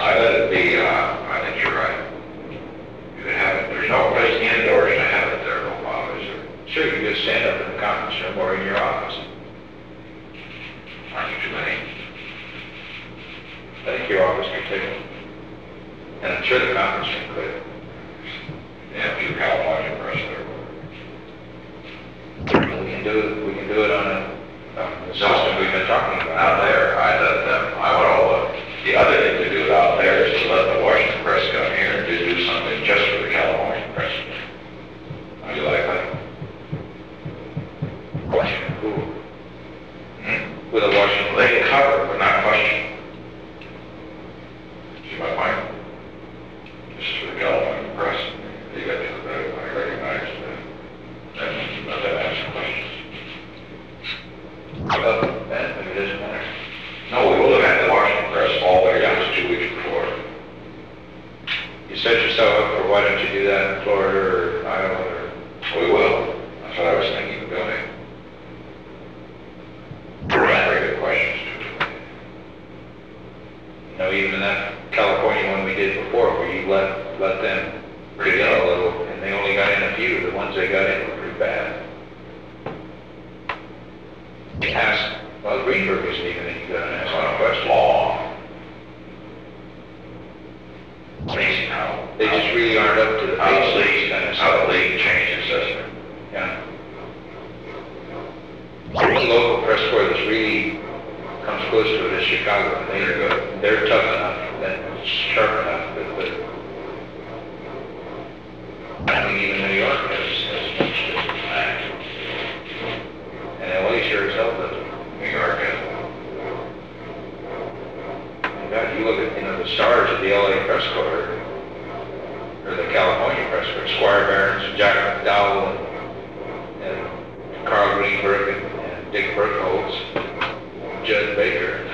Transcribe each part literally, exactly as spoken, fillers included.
I let it be, uh, I think you're right. You can have it, there's no place indoors to have it there, no problem, is there? Sure, you just stand up in the conference room or in your office. Aren't you too many? I think your office could take it. And I'm sure the conference room could. Yeah, if you California press there. We can do it, we can do it on a, on the system we've been talking about. Out there, I let them, I would all, uh, the other thing to do out there is to let the Washington press come here and do, do something just for the California press. How do you like that? Washington, cool. Hmm? With a Washington. They can cover, but not question. See my point? This is for the California press. You got to, uh, I recognize that. That's not that answer questions. Oh, man, maybe it doesn't matter. No, we will have had the Washington press all the way down to two weeks before. You set yourself up for why don't you do that in Florida or Iowa or... We will. That's what I was thinking of doing. Very good questions. You know, even in that California one we did before, where you let let them Pretty get a good. little, and they only got in a few. The ones they got in were pretty bad. You asked, well, Greenberg isn't even in. You got an That's ask one one of question. us long. Amazing how. They just really aren't up to the How the pace of this league, kind of how the stuff. league changes, doesn't it? Yeah. The only local press corps that's really comes close to it is Chicago. And they, They're good. They're tough enough and sharp enough, but, but I mean, even New York has, has much different act. And L A sure as hell doesn't. New York has. In fact, you look at, you know, the stars of the L A press corps, or the California press corps, Squire Barnes and Jack McDowell and, and Carl Greenberg and, and Dick Berkholz, Judd Baker.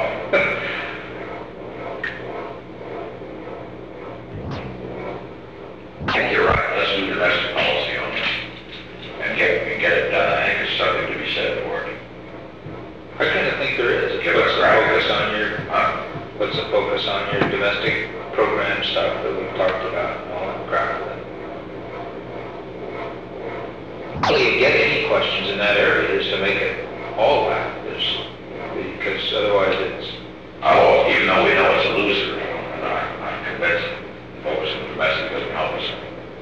I think you're right. Let's do domestic policy on this. And get, and get it done. I think there's something to be said for it. I kind of think there is. Give What's us the a focus crack. on your, Huh? what's the focus on your domestic program stuff that we've talked about and all that crap? How do you get any questions in that area is to make it all that, is, because otherwise it's, Oh, even though we know it's a loser, and I, I'm convinced focus on the domestic doesn't help us.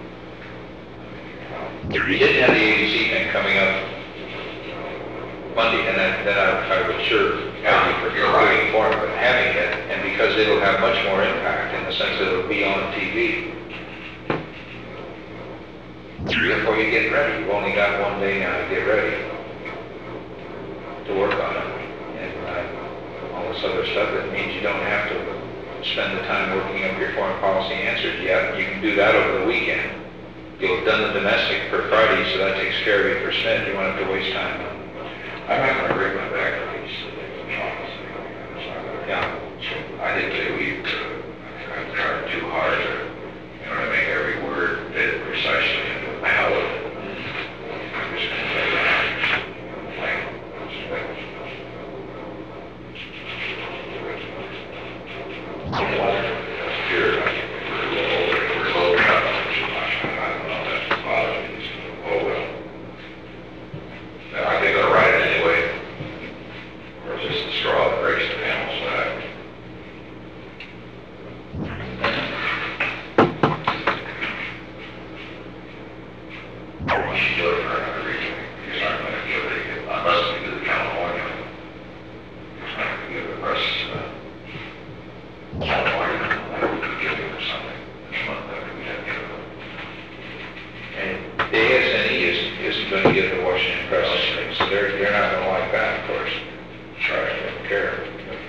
if we didn't have the A B C thing coming up Monday, and then, then I, I would sure argue for You're right. moving forward, but having it, and because it'll have much more impact in the sense that it'll be on T V. Therefore you get ready. You've only got one day now to get ready to work on it. And uh, all this other stuff, that means you don't have to spend the time working up your foreign policy answers yet. You can do that over the weekend. You'll have done the domestic for Friday, so that takes care of you for Smith. You won't have to waste time on it. I'm not going to bring my back on these things. Yeah. I did say we, uh, I'm trying too hard to, you know, to make every word fit precisely into a ballot. I'm just going to say that. Here, we're loading up on too much. I don't know if that's bothering me. Oh, well. I think they'll write it anyway. Or is this the straw that breaks the camel's back? We should do it for another reason. These aren't going to give it, unless we do the California. It's not going to give the press, uh, California, like we could give them something. This month, that we have to give them. And the A S N E isn't, isn't going to get the Washington Press thing, so they're, they're not going to like that, of course. Try They it. don't care.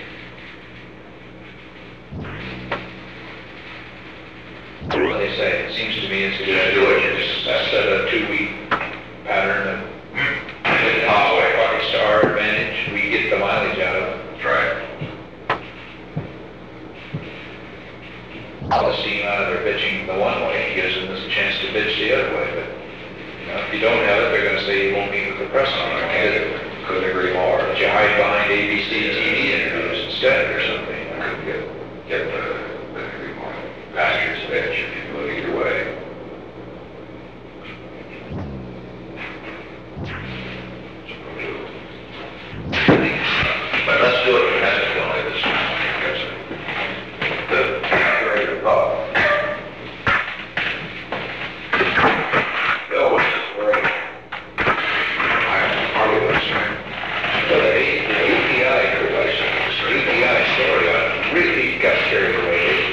What they say, it seems to me it's a good Just do it. idea, just set a two-week pattern of Oh, wait, It's to our advantage, we get the mileage out of it. that's right. All the steam out of their bitching the one way, gives them this chance to bitch the other way, but, you know, if you don't have it, they're gonna say you won't meet with the press on it. I couldn't agree more. But you hide behind A B C T V interviews instead or something. I could get, get the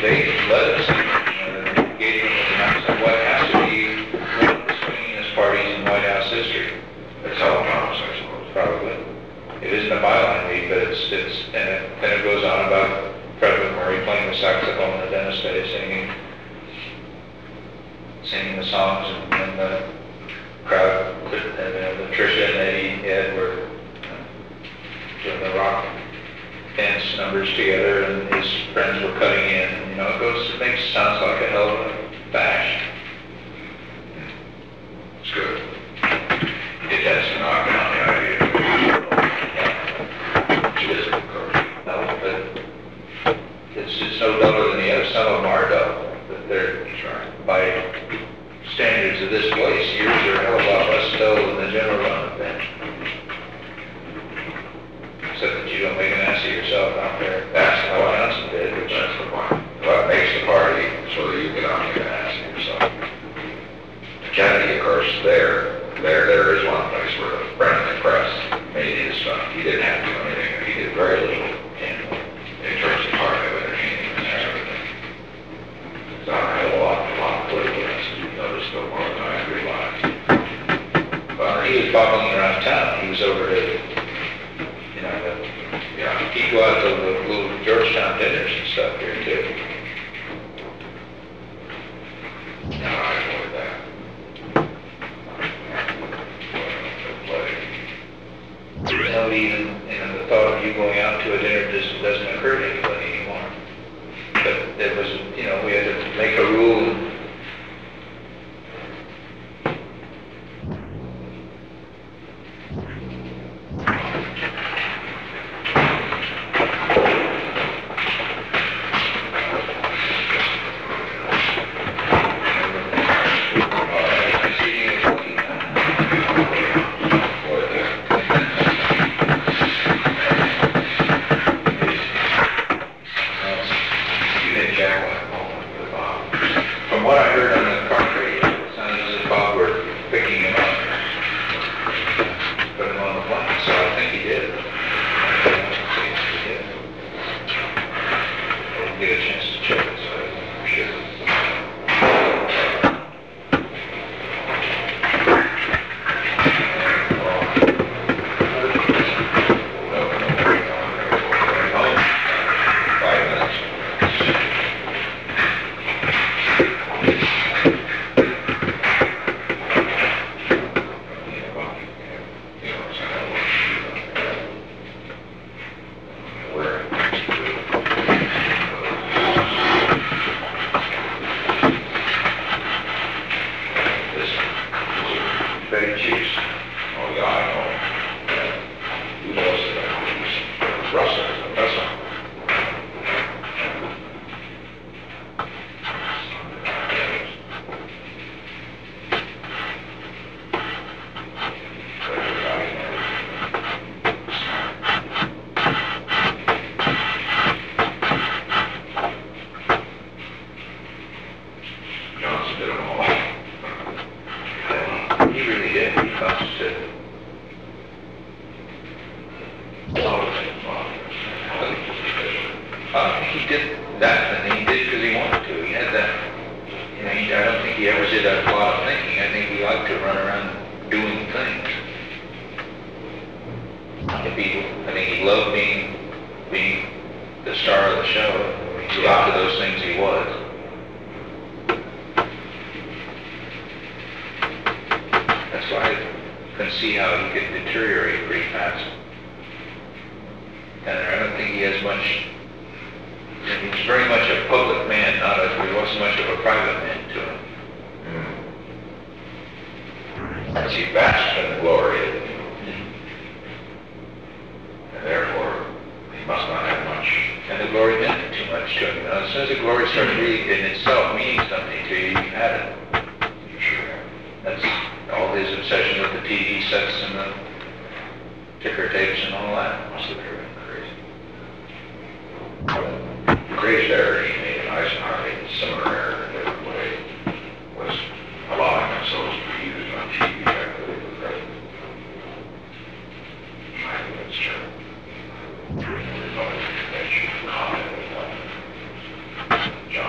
they let us, you know, the engagement was announced on what has to be one of the swingingest parties in White House history. It's all promise, I suppose. Probably. It isn't a byline lead, but it's, it's, and it, then it goes on about Frederick Murray playing the saxophone and Dennis Day singing, singing the songs, and, and the crowd, and uh, the Tricia and Eddie, Ed were uh, doing the rock dance numbers together, and his friends were cutting in, and, you know, it goes, it makes, sounds like a hell of a bash. It's good. It has to knock down the idea. It is, of course. No, but it's, it's no duller than the other. Some of them are dull, but they're, by standards of this place, yours are a hell of a lot less dull than the general run of bench. Except that you don't make an ass of yourself out there. That's the what point. Johnson did, which That's the point. What makes the party so that you get on here and ask yourself. Kennedy, of course, there, there, there is one place where the Brennan press made his stuff. He didn't have to do anything. He did very little in, in terms of part of entertaining and everything. So I had a lot, a lot of political messages. You noticed no more than I realized. well, he was bobbling around town. He was over to, you know, the, Yeah. he'd go out to the little Georgetown dinners and stuff here too. No, I avoid that. Nobody even, you know, the thought of you going out to a dinner just doesn't occur to anybody anymore. But there was, you know, we had to make a rule. From what I heard on the car radio, it sounded as if Bob were picking him up, put him on the plane, so I think he did. I think he did. I didn't get a chance to check it, so I'm sure. Five minutes. Betty Chiefs. Oh, yeah, I know. Yeah. Who knows that? Russell, Russell. Johnson did them all. He really did. He comes to. Uh, he did that, and he did because he wanted to. He had that. You know, he, I don't think he ever did a lot of thinking. I think he liked to run around doing things. If he, I think he loved being being the star of the show. He got to those things he was. That's why I can see how he could deteriorate pretty fast. And I don't think he has much. He's very much a public man, not a, he wasn't much of a private man to him. Mm. See, basked in the glory, and therefore he must not have much. And the glory meant too much to him. You know, as soon as the glory starts really in itself meaning something to you, you've had it. You sure have. That's all his obsession with the T V sets and the ticker tapes and all that. Must have driven crazy. The greatest error he made, and Eisenhower made a similar error in a different way, was allowing themselves to be used on T V after they were president. I think that's true. The Republican convention commented on John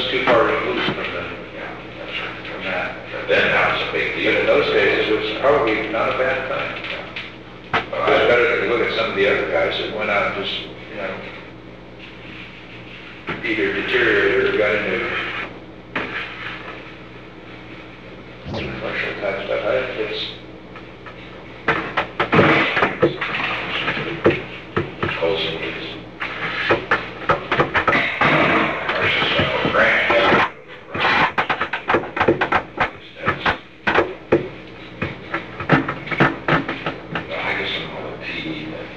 it's too far removed from the, Yeah, that's right. from that. But then that was a big But deal. in those days, it was probably not a bad time. But It was I, better to look at some of the other guys that went out and just, you know, either deteriorated or got into commercial type stuff. I, it's, Colson was, there's just a grant. Well, I guess I'm on the T V, but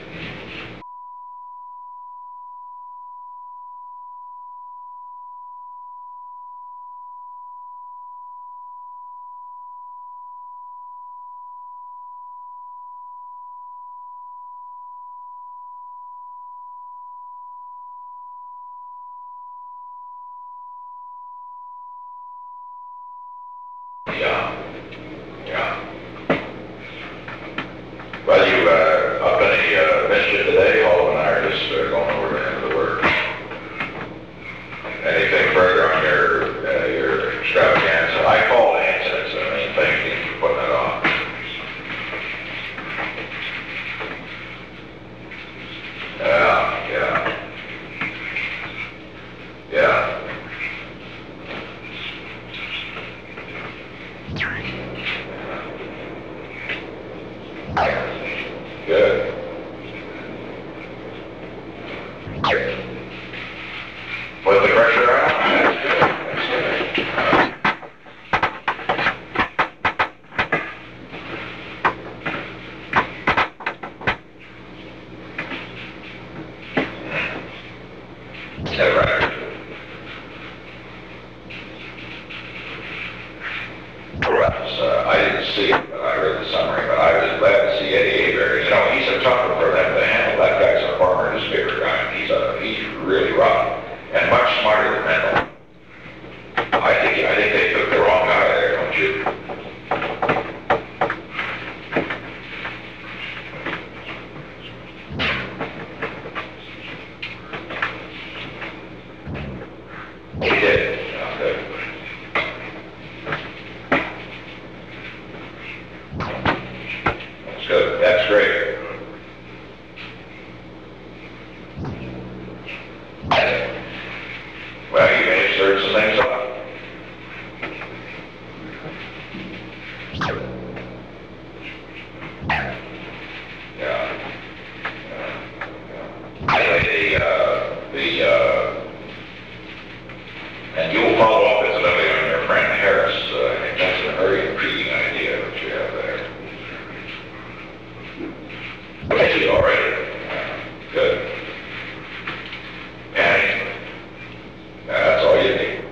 yeah, yeah. Well, you, uh, up any, uh, mischief today? Paul and I are just uh, going over the end of the work. Anything further on your, uh, your extravaganza? I call Lance, that's the main thing, you keep putting it on. Yeah, yeah. Yeah. Good. Put the pressure on. That's good. That's good. Is that right? Uh, I didn't see it, but I read the summary, but I was glad to see Eddie Avery. You know, he's a tougher for them to handle. That guy's a former newspaper guy, and he's a, he's really rough and much smarter than Mendel. I think, I think they took the wrong guy there, don't you? He did. Yeah, good. That's good. That's great. Well, you may have stirred some things up. Yeah. Anyway, the, uh, the, uh, and you'll follow up incidentally on your friend Harris. Uh, I think that's a very intriguing idea that you have there. Thank you already. Yeah, good. And that's all you need.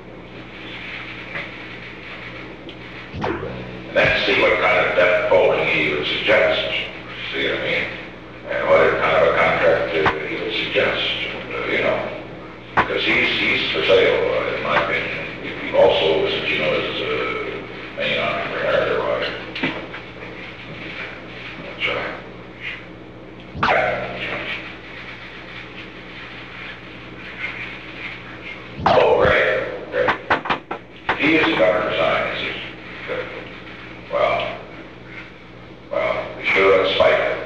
And then see what kind of depth polling he would suggest. See what I mean? And what kind of a contract uh, he would suggest. Uh, you know, because he's he's for sale, uh, in my opinion. He, he also, since you know, is a main entrepreneur. Right? That's right. Oh, great, great. He is the governor of science. Good. Well, well, be sure to spike it.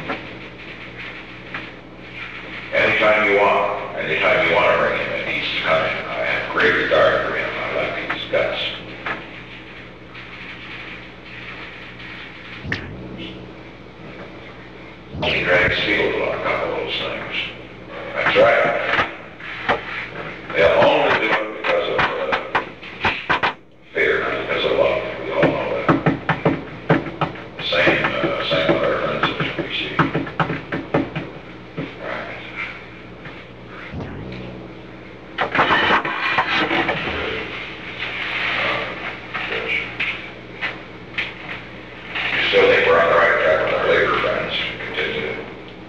Anytime you want, anytime you want to bring him in, he's coming. I have great regard for him. I like his guts. He drags field on a couple of those things. That's right. They'll only do it because of uh, fear, not because of love. We all know that. Same, uh, same with our friends at P C. Right. You still think we're on the right track with our labor friends? Continue to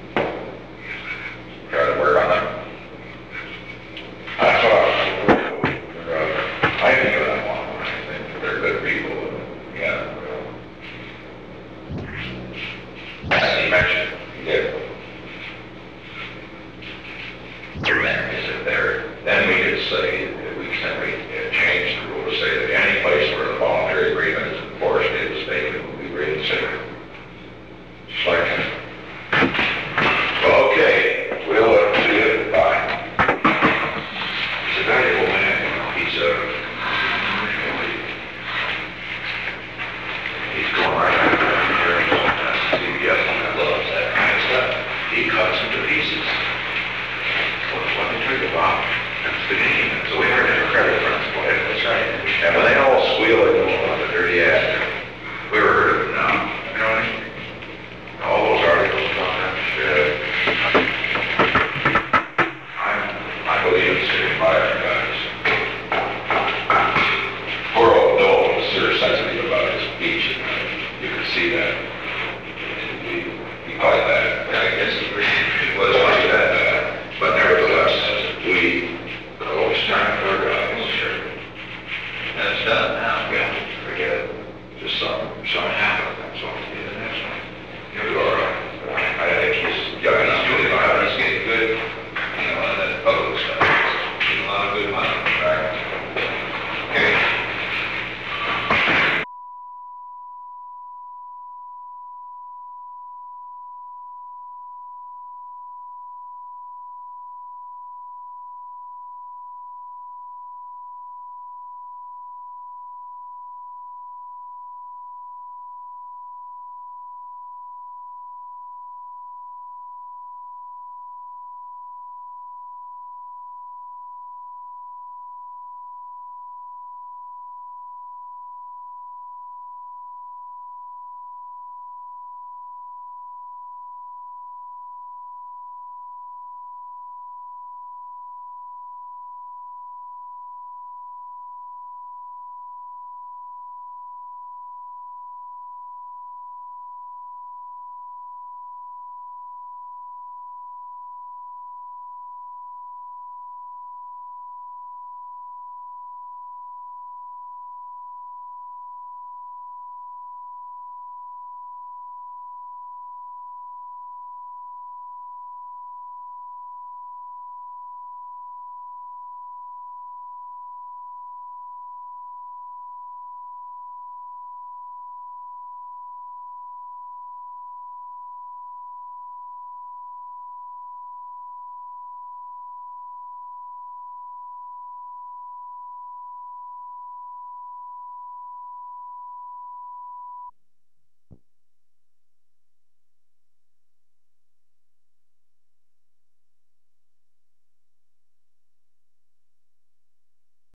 try to work on them. That's what I was uh, I think of them all. I think they're good people. Yeah. As he mentioned, he did. Then is it there? Then we could say that we can we he cuts them to pieces. Well, let me tell you, Bob, that's the game. That's the way our Democratic friends play it. That's right. And when they all squeal and go on the dirty ass, we were